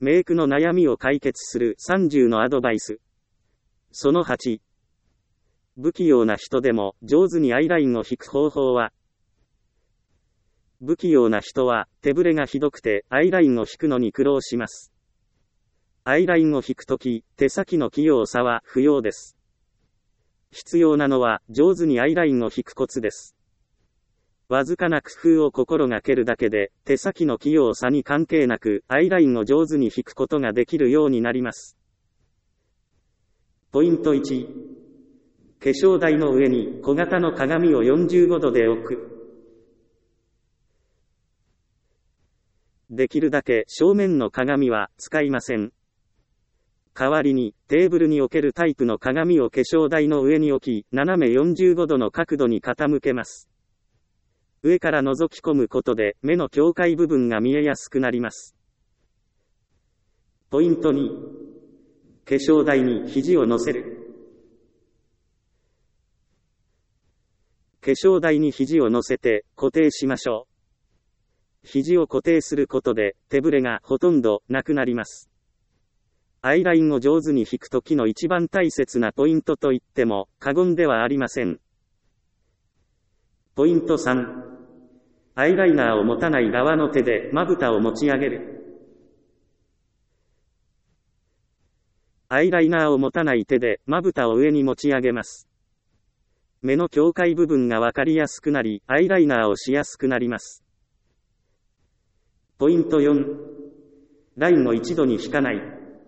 メイクの悩みを解決する30のアドバイス。その8。不器用な人でも上手にアイラインを引く方法は。不器用な人は手ぶれがひどくてアイラインを引くのに苦労します。アイラインを引くとき、手先の器用さは不要です。必要なのは上手にアイラインを引くコツです。わずかな工夫を心がけるだけで、手先の器用さに関係なく、アイラインを上手に引くことができるようになります。ポイント1。化粧台の上に小型の鏡を45度で置く。できるだけ正面の鏡は使いません。代わりに、テーブルに置けるタイプの鏡を化粧台の上に置き、斜め45度の角度に傾けます。上から覗き込むことで目の境界部分が見えやすくなります。ポイント2。化粧台に肘を乗せる。化粧台に肘を乗せて固定しましょう。肘を固定することで手ぶれがほとんどなくなります。アイラインを上手に引くときの一番大切なポイントといっても過言ではありません。ポイント3。アイライナーを持たない側の手でまぶたを持ち上げる。アイライナーを持たない手でまぶたを上に持ち上げます。目の境界部分がわかりやすくなり、アイライナーをしやすくなります。ポイント4。ラインを一度に引かない。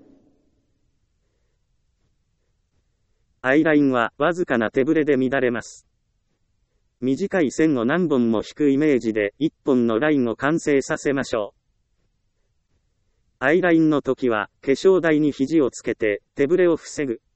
アイラインはわずかな手ぶれで乱れます。短い線を何本も引くイメージで一本のラインを完成させましょう。アイラインの時は化粧台に肘をつけて手ぶれを防ぐ。